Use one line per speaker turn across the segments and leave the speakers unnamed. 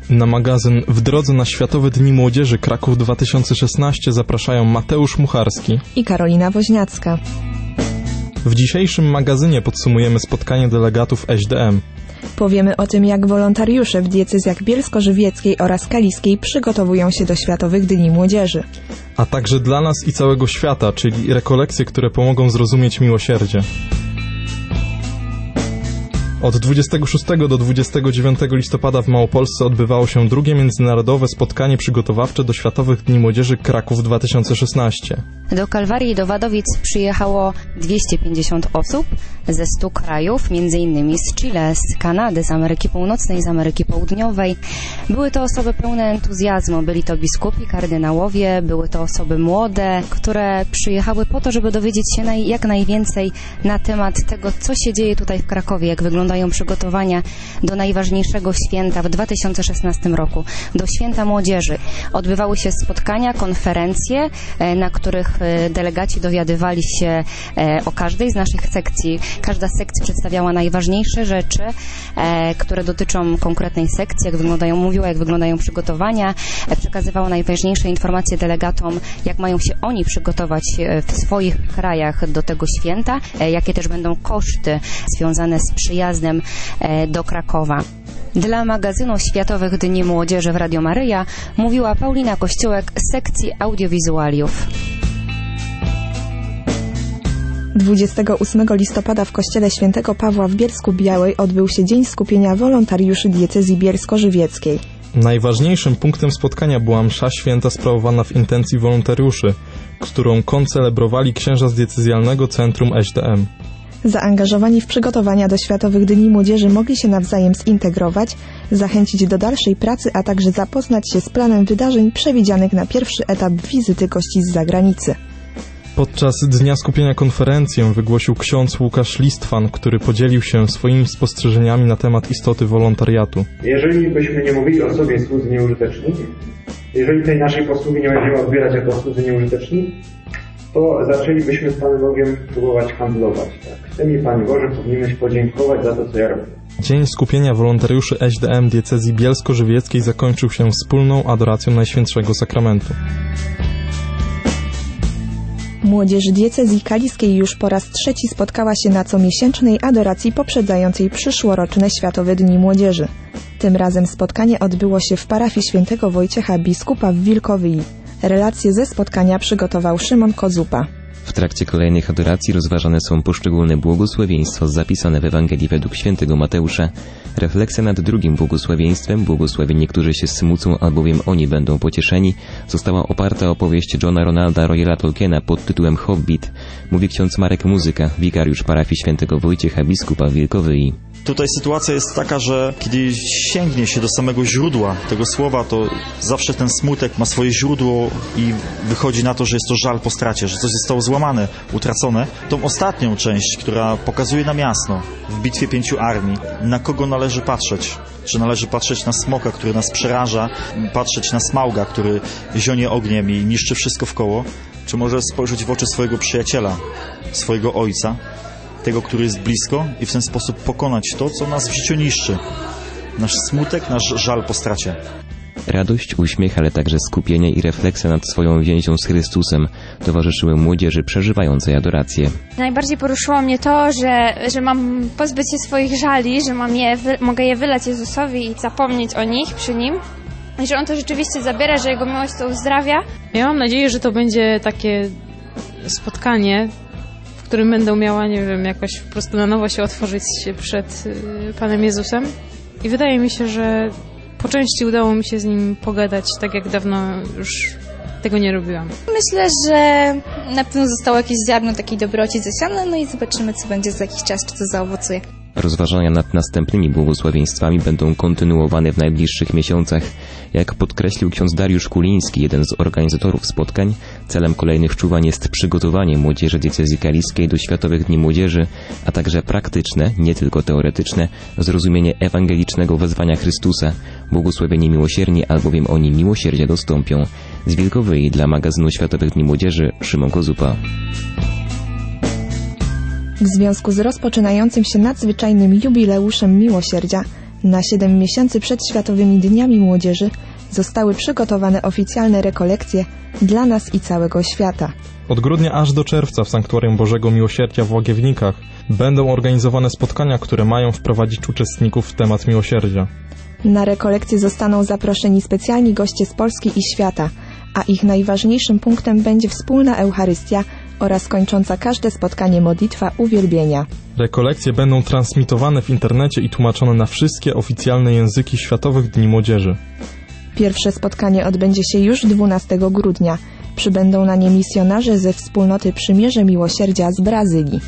Na magazyn W drodze na Światowe Dni Młodzieży Kraków 2016 zapraszają Mateusz Mucharski
i Karolina Woźniacka.
W dzisiejszym magazynie podsumujemy spotkanie delegatów SDM.
Powiemy o tym, jak wolontariusze w diecezjach bielsko-żywieckiej oraz kaliskiej przygotowują się do Światowych Dni Młodzieży.
A także dla nas i całego świata, czyli rekolekcje, które pomogą zrozumieć miłosierdzie. Od 26 do 29 listopada w Małopolsce odbywało się drugie międzynarodowe spotkanie przygotowawcze do Światowych Dni Młodzieży Kraków 2016.
Do Kalwarii i do Wadowic przyjechało 250 osób ze 100 krajów, m.in. z Chile, z Kanady, z Ameryki Północnej, z Ameryki Południowej. Były to osoby pełne entuzjazmu, byli to biskupi, kardynałowie, były to osoby młode, które przyjechały po to, żeby dowiedzieć się jak najwięcej na temat tego, co się dzieje tutaj w Krakowie, jak wyglądają przygotowania do najważniejszego święta w 2016 roku, do Święta Młodzieży. Odbywały się spotkania, konferencje, na których delegaci dowiadywali się o każdej z naszych sekcji. Każda sekcja przedstawiała najważniejsze rzeczy, które dotyczą konkretnej sekcji, mówiła, jak wyglądają przygotowania, przekazywała najważniejsze informacje delegatom, jak mają się oni przygotować w swoich krajach do tego święta, jakie też będą koszty związane z przyjazdem do Krakowa. Dla magazynu Światowych Dni Młodzieży w Radio Maryja mówiła Paulina Kościółek z sekcji audiowizualiów.
28 listopada w kościele Świętego Pawła w Bielsku-Białej odbył się Dzień Skupienia Wolontariuszy Diecezji Bielsko-Żywieckiej.
Najważniejszym punktem spotkania była msza święta sprawowana w intencji wolontariuszy, którą koncelebrowali księża z diecezjalnego centrum SDM.
Zaangażowani w przygotowania do Światowych Dni Młodzieży mogli się nawzajem zintegrować, zachęcić do dalszej pracy, a także zapoznać się z planem wydarzeń przewidzianych na pierwszy etap wizyty gości z zagranicy.
Podczas Dnia Skupienia konferencję wygłosił ksiądz Łukasz Listwan, który podzielił się swoimi spostrzeżeniami na temat istoty wolontariatu.
Jeżeli byśmy nie mówili o sobie słudzy nieużyteczni, jeżeli tej naszej posługi nie będziemy odbierać jako słudzy nieużyteczni, to zaczęlibyśmy z Panem Bogiem próbować handlować. Tak? Ty mi, Panie Boże, powinieneś podziękować za to, co ja robię.
Dzień Skupienia Wolontariuszy SDM Diecezji Bielsko-Żywieckiej zakończył się wspólną adoracją Najświętszego Sakramentu.
Młodzież diecezji kaliskiej już po raz trzeci spotkała się na comiesięcznej adoracji poprzedzającej przyszłoroczne Światowe Dni Młodzieży. Tym razem spotkanie odbyło się w parafii Świętego Wojciecha Biskupa w Wilkowyi. Relacje ze spotkania przygotował Szymon Kozupa.
W trakcie kolejnych adoracji rozważane są poszczególne błogosławieństwa zapisane w Ewangelii według świętego Mateusza. Refleksja nad drugim błogosławieństwem, błogosławieni, którzy się smucą, albowiem oni będą pocieszeni, została oparta o opowieść Johna Ronalda Royala Tolkiena pod tytułem Hobbit. Mówi ksiądz Marek Muzyka, wikariusz parafii Świętego Wojciecha Biskupa w Wilkowyi.
Tutaj sytuacja jest taka, że kiedy sięgnie się do samego źródła tego słowa, to zawsze ten smutek ma swoje źródło i wychodzi na to, że jest to żal po stracie, że coś zostało złamane, utracone. Tą ostatnią część, która pokazuje nam jasno w bitwie 5 armii, na kogo należy patrzeć. Czy należy patrzeć na smoka, który nas przeraża, patrzeć na smauga, który zionie ogniem i niszczy wszystko wkoło, czy może spojrzeć w oczy swojego przyjaciela, swojego ojca, tego, który jest blisko i w ten sposób pokonać to, co nas w życiu niszczy. Nasz smutek, nasz żal po stracie.
Radość, uśmiech, ale także skupienie i refleksja nad swoją więzią z Chrystusem towarzyszyły młodzieży przeżywającej adorację.
Najbardziej poruszyło mnie to, że mam pozbyć się swoich żali, że mogę je wylać Jezusowi i zapomnieć o nich przy Nim. I że On to rzeczywiście zabiera, że Jego miłość to uzdrawia.
Ja mam nadzieję, że to będzie takie spotkanie, w którym będę miała, nie wiem, jakoś po prostu na nowo się otworzyć przed Panem Jezusem. I wydaje mi się, że po części udało mi się z Nim pogadać, tak jak dawno już tego nie robiłam.
Myślę, że na pewno zostało jakieś ziarno takiej dobroci zasiane, no i zobaczymy, co będzie za jakiś czas, czy to zaowocuje.
Rozważania nad następnymi błogosławieństwami będą kontynuowane w najbliższych miesiącach. Jak podkreślił ksiądz Dariusz Kuliński, jeden z organizatorów spotkań, celem kolejnych czuwań jest przygotowanie młodzieży diecezji kaliskiej do Światowych Dni Młodzieży, a także praktyczne, nie tylko teoretyczne, zrozumienie ewangelicznego wezwania Chrystusa. Błogosławieni miłosierni, albowiem oni miłosierdzia dostąpią. Z Wilkowyi dla magazynu Światowych Dni Młodzieży Szymon Kozupa.
W związku z rozpoczynającym się nadzwyczajnym jubileuszem miłosierdzia Na 7 miesięcy przed Światowymi Dniami Młodzieży zostały przygotowane oficjalne rekolekcje dla nas i całego świata.
Od grudnia aż do czerwca w Sanktuarium Bożego Miłosierdzia w Łagiewnikach będą organizowane spotkania, które mają wprowadzić uczestników w temat miłosierdzia.
Na rekolekcje zostaną zaproszeni specjalni goście z Polski i świata, a ich najważniejszym punktem będzie wspólna Eucharystia oraz kończąca każde spotkanie modlitwa uwielbienia.
Rekolekcje będą transmitowane w internecie i tłumaczone na wszystkie oficjalne języki Światowych Dni Młodzieży.
Pierwsze spotkanie odbędzie się już 12 grudnia. Przybędą na nie misjonarze ze wspólnoty Przymierze Miłosierdzia z Brazylii.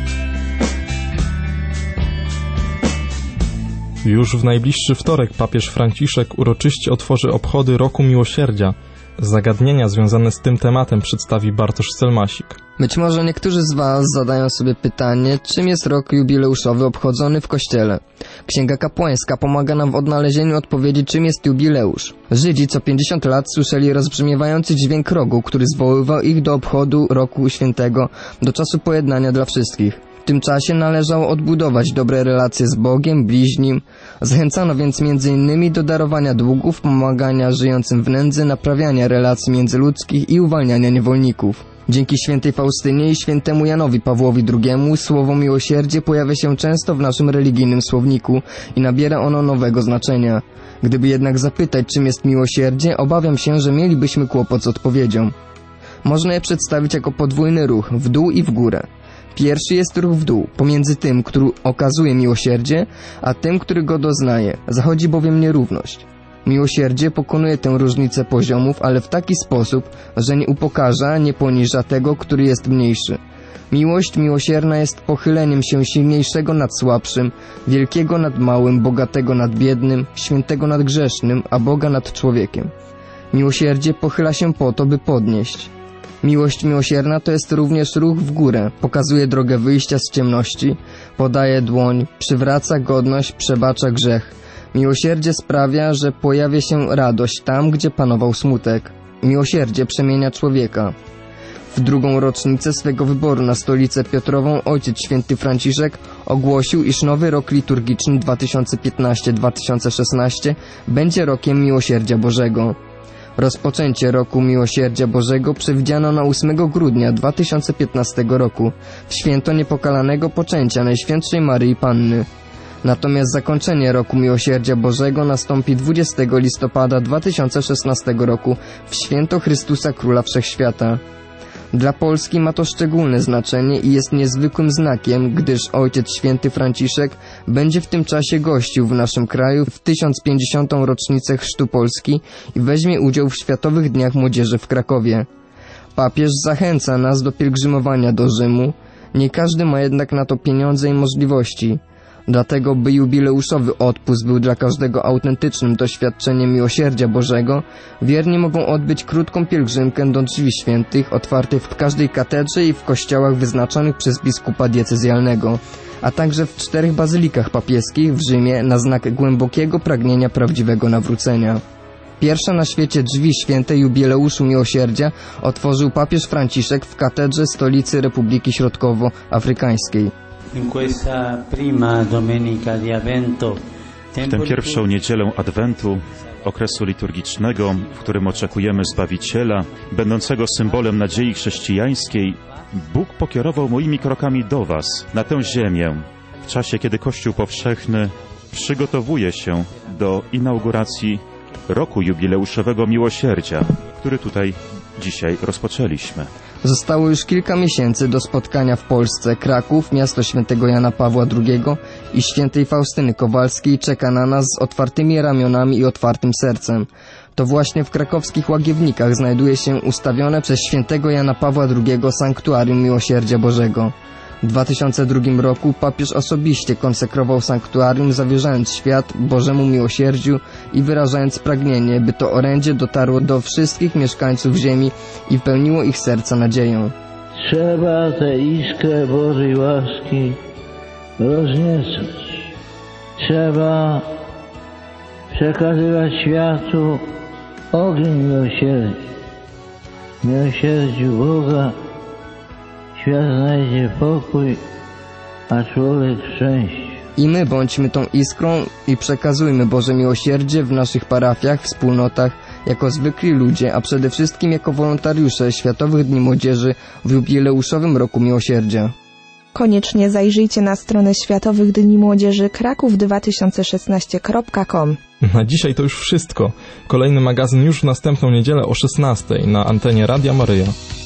Już w najbliższy wtorek papież Franciszek uroczyście otworzy obchody Roku Miłosierdzia. Zagadnienia związane z tym tematem przedstawi Bartosz Stelmasik.
Być może niektórzy z Was zadają sobie pytanie, czym jest rok jubileuszowy obchodzony w Kościele. Księga Kapłańska pomaga nam w odnalezieniu odpowiedzi, czym jest jubileusz. Żydzi co 50 lat słyszeli rozbrzmiewający dźwięk rogu, który zwoływał ich do obchodu roku świętego, do czasu pojednania dla wszystkich. W tym czasie należało odbudować dobre relacje z Bogiem, bliźnim. Zachęcano więc m.in. do darowania długów, pomagania żyjącym w nędzy, naprawiania relacji międzyludzkich i uwalniania niewolników. Dzięki świętej Faustynie i świętemu Janowi Pawłowi II słowo miłosierdzie pojawia się często w naszym religijnym słowniku i nabiera ono nowego znaczenia. Gdyby jednak zapytać, czym jest miłosierdzie, obawiam się, że mielibyśmy kłopot z odpowiedzią. Można je przedstawić jako podwójny ruch, w dół i w górę. Pierwszy jest ruch w dół, pomiędzy tym, który okazuje miłosierdzie, a tym, który go doznaje. Zachodzi bowiem nierówność. Miłosierdzie pokonuje tę różnicę poziomów, ale w taki sposób, że nie upokarza, nie poniża tego, który jest mniejszy. Miłość miłosierna jest pochyleniem się silniejszego nad słabszym, wielkiego nad małym, bogatego nad biednym, świętego nad grzesznym, a Boga nad człowiekiem. Miłosierdzie pochyla się po to, by podnieść. Miłość miłosierna to jest również ruch w górę, pokazuje drogę wyjścia z ciemności, podaje dłoń, przywraca godność, przebacza grzech. Miłosierdzie sprawia, że pojawia się radość tam, gdzie panował smutek. Miłosierdzie przemienia człowieka. W drugą rocznicę swego wyboru na stolicę Piotrową Ojciec Święty Franciszek ogłosił, iż nowy rok liturgiczny 2015-2016 będzie rokiem Miłosierdzia Bożego. Rozpoczęcie roku Miłosierdzia Bożego przewidziano na 8 grudnia 2015 roku, w święto niepokalanego poczęcia Najświętszej Maryi Panny. Natomiast zakończenie roku Miłosierdzia Bożego nastąpi 20 listopada 2016 roku w święto Chrystusa Króla Wszechświata. Dla Polski ma to szczególne znaczenie i jest niezwykłym znakiem, gdyż Ojciec Święty Franciszek będzie w tym czasie gościł w naszym kraju w 1050. rocznicę chrztu Polski i weźmie udział w Światowych Dniach Młodzieży w Krakowie. Papież zachęca nas do pielgrzymowania do Rzymu. Nie każdy ma jednak na to pieniądze i możliwości. Dlatego, by jubileuszowy odpust był dla każdego autentycznym doświadczeniem miłosierdzia Bożego, wierni mogą odbyć krótką pielgrzymkę do drzwi świętych, otwartej w każdej katedrze i w kościołach wyznaczonych przez biskupa diecezjalnego, a także w 4 bazylikach papieskich w Rzymie na znak głębokiego pragnienia prawdziwego nawrócenia. Pierwsze na świecie drzwi święte jubileuszu miłosierdzia otworzył papież Franciszek w katedrze stolicy Republiki Środkowoafrykańskiej.
W tę pierwszą niedzielę Adwentu, okresu liturgicznego, w którym oczekujemy Zbawiciela, będącego symbolem nadziei chrześcijańskiej, Bóg pokierował moimi krokami do Was, na tę ziemię, w czasie, kiedy Kościół Powszechny przygotowuje się do inauguracji roku jubileuszowego miłosierdzia, który tutaj dzisiaj rozpoczęliśmy.
Zostało już kilka miesięcy do spotkania w Polsce. Kraków, miasto świętego Jana Pawła II i świętej Faustyny Kowalskiej czeka na nas z otwartymi ramionami i otwartym sercem. To właśnie w krakowskich Łagiewnikach znajduje się ustawione przez świętego Jana Pawła II Sanktuarium Miłosierdzia Bożego. W 2002 roku papież osobiście konsekrował sanktuarium, zawierzając świat Bożemu miłosierdziu i wyrażając pragnienie, by to orędzie dotarło do wszystkich mieszkańców ziemi i wypełniło ich serca nadzieją.
Trzeba tę iskrę Bożej łaski rozniecać. Trzeba przekazywać światu ogień miłosierdzia. W miłosierdziu Boga świat znajdzie pokój, a człowiek szczęście.
I my bądźmy tą iskrą i przekazujmy Boże miłosierdzie w naszych parafiach, wspólnotach, jako zwykli ludzie, a przede wszystkim jako wolontariusze Światowych Dni Młodzieży w jubileuszowym Roku Miłosierdzia.
Koniecznie zajrzyjcie na stronę Światowych Dni Młodzieży kraków2016.com.
Na dzisiaj to już wszystko. Kolejny magazyn już w następną niedzielę o 16:00 na antenie Radia Maryja.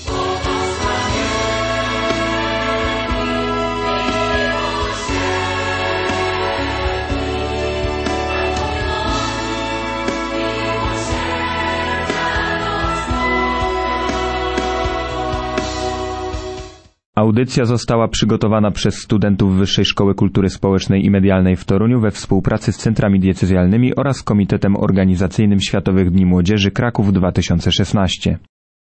Audycja została przygotowana przez studentów Wyższej Szkoły Kultury Społecznej i Medialnej w Toruniu we współpracy z centrami diecezjalnymi oraz Komitetem Organizacyjnym Światowych Dni Młodzieży Kraków 2016.